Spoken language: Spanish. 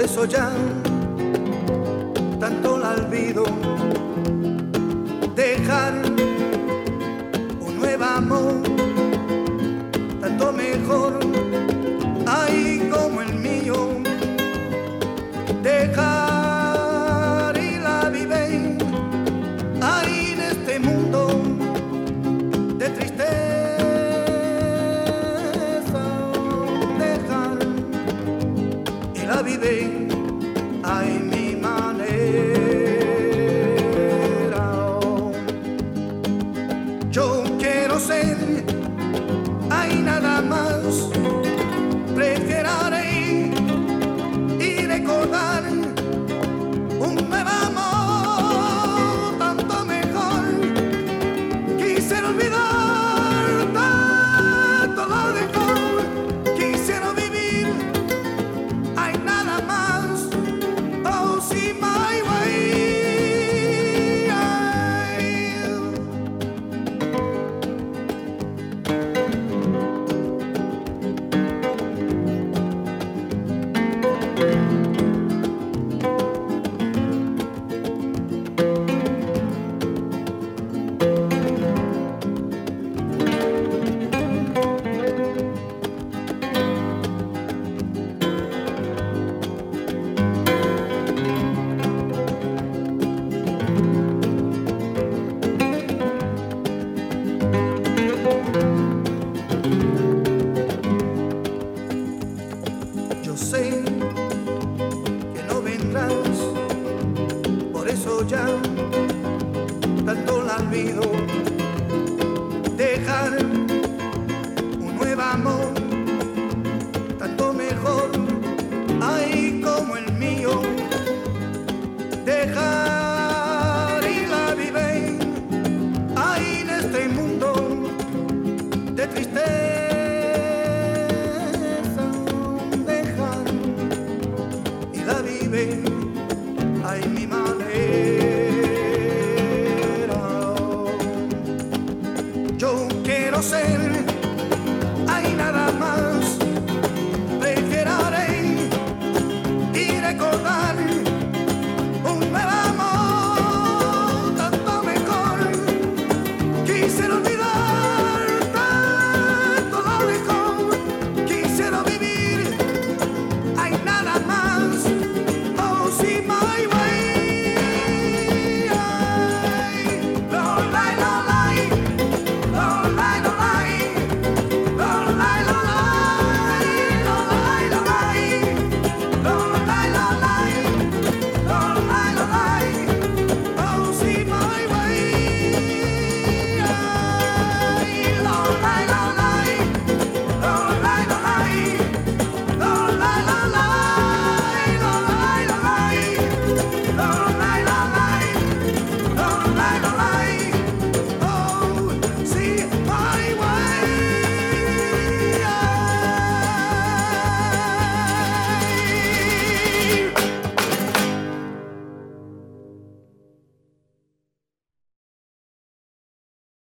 eso ya tanto la olvido. Dejar un nuevo amor, tanto mejor, ay, como el mío. Dejar y la vive, ay, en este mundo de tristeza. Dejar y la vive, ay, mi manera. Yo quiero ser, hay nada más, prefiero ir y recordar un nuevo amor, tanto mejor. Quisiera olvidar tanto lo dejó, quisiera vivir, hay nada más, oh sí, my way. Yo sé que no vendrás, por eso ya tanto la olvido. Dejar un nuevo amor, tanto mejor, ay, como el mío. Dejar